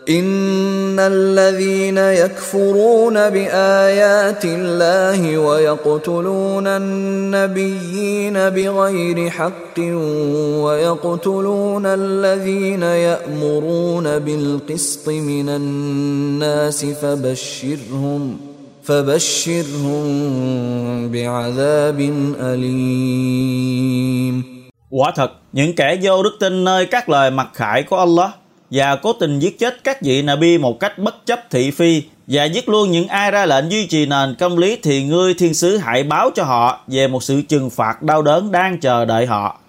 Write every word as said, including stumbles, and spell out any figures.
إن الذين يكفرون بآيات الله ويقتلون النبيين بغير حق ويقتلون الذين يأمرون بالقسط من الناس فبشرهم فبشرهم بعذاب أليم. Quả thật, những kẻ vô đức tin nơi các lời mặc khải của Allah và cố tình giết chết các vị Nabi một cách bất chấp thị phi và giết luôn những ai ra lệnh duy trì nền công lý, thì ngươi thiên sứ hãy báo cho họ về một sự trừng phạt đau đớn đang chờ đợi họ.